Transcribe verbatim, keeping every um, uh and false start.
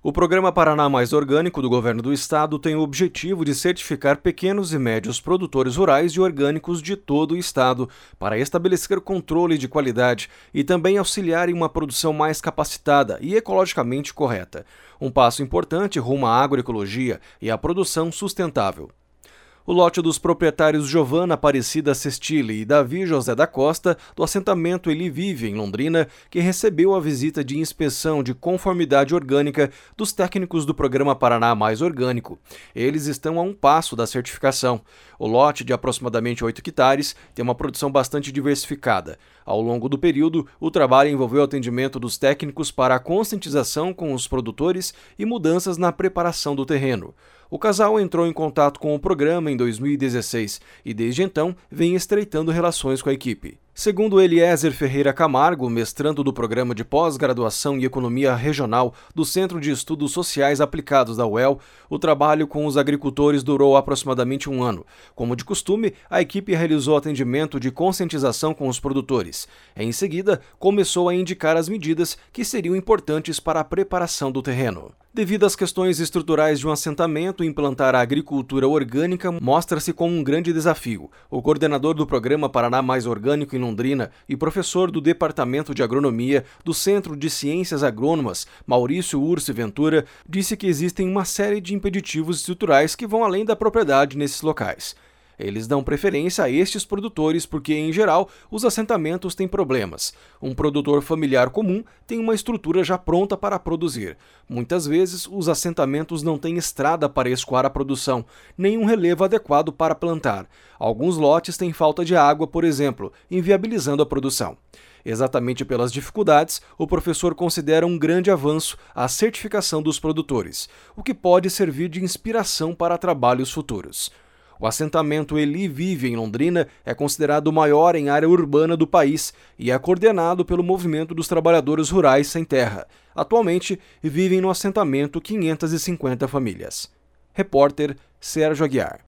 O Programa Paraná Mais Orgânico do Governo do Estado tem o objetivo de certificar pequenos e médios produtores rurais de orgânicos de todo o Estado, para estabelecer controle de qualidade e também auxiliar em uma produção mais capacitada e ecologicamente correta. Um passo importante rumo à agroecologia e à produção sustentável. O lote dos proprietários Giovana Aparecida Sestile e Davi José da Costa, do assentamento Eli Vive, em Londrina, que recebeu a visita de inspeção de conformidade orgânica dos técnicos do Programa Paraná Mais Orgânico. Eles estão a um passo da certificação. O lote, de aproximadamente oito hectares, tem uma produção bastante diversificada. Ao longo do período, o trabalho envolveu o atendimento dos técnicos para a conscientização com os produtores e mudanças na preparação do terreno. O casal entrou em contato com o programa em dois mil e dezesseis e, desde então, vem estreitando relações com a equipe. Segundo Eliezer Ferreira Camargo, mestrando do Programa de Pós-Graduação em Economia Regional do Centro de Estudos Sociais Aplicados da U E L, o trabalho com os agricultores durou aproximadamente um ano. Como de costume, a equipe realizou atendimento de conscientização com os produtores. Em seguida, começou a indicar as medidas que seriam importantes para a preparação do terreno. Devido às questões estruturais de um assentamento, implantar a agricultura orgânica mostra-se como um grande desafio. O coordenador do Programa Paraná Mais Orgânico em Londrina e professor do Departamento de Agronomia do Centro de Ciências Agrônomas, Maurício Urso Ventura, disse que existem uma série de impeditivos estruturais que vão além da propriedade nesses locais. Eles dão preferência a estes produtores porque, em geral, os assentamentos têm problemas. Um produtor familiar comum tem uma estrutura já pronta para produzir. Muitas vezes, os assentamentos não têm estrada para escoar a produção, nem um relevo adequado para plantar. Alguns lotes têm falta de água, por exemplo, inviabilizando a produção. Exatamente pelas dificuldades, o professor considera um grande avanço a certificação dos produtores, o que pode servir de inspiração para trabalhos futuros. O assentamento Eli Vive, em Londrina, é considerado o maior em área urbana do país e é coordenado pelo Movimento dos Trabalhadores Rurais Sem Terra. Atualmente, vivem no assentamento quinhentas e cinquenta famílias. Repórter Sérgio Aguiar.